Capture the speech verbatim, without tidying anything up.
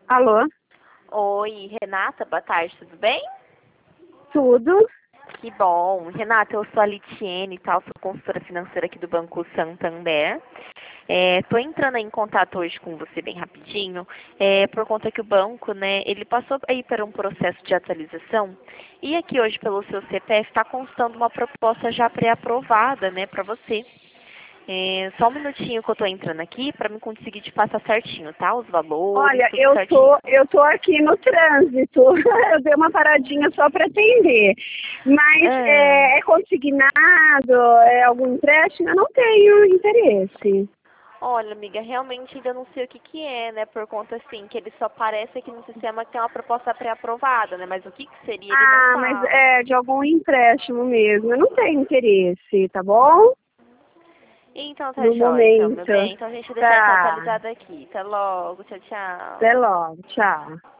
Alô? Oi, Renata, boa tarde, tudo bem? Tudo? Que bom. Renata, eu sou a Litiene e tal, sou consultora financeira aqui do Banco Santander. Estou entrando aí em contato hoje com você bem rapidinho, é, por conta que o banco, né, ele passou aí por um processo de atualização e aqui hoje pelo seu C P F está constando uma proposta já pré-aprovada, né, para você. É, só um minutinho que eu estou entrando aqui para me conseguir te passar certinho, tá? Os valores, Olha, tudo eu tô, certinho. eu tô aqui no trânsito. Eu dei uma paradinha só para atender. Mas Ah. é, é consignado, é algum empréstimo? Eu não tenho interesse. Olha, amiga, realmente ainda não sei o que que é, né? Por conta, assim, que ele só aparece aqui no sistema que tem uma proposta pré-aprovada, né? Mas o que que seria, ele não Ah, mas fala. é de algum empréstimo mesmo. Eu não tenho interesse, tá bom? Então tá No jóia, então, meu momento. bem. Então a gente deixa isso Tá. atualizado aqui. Até logo, tchau, tchau. Até logo. Tchau.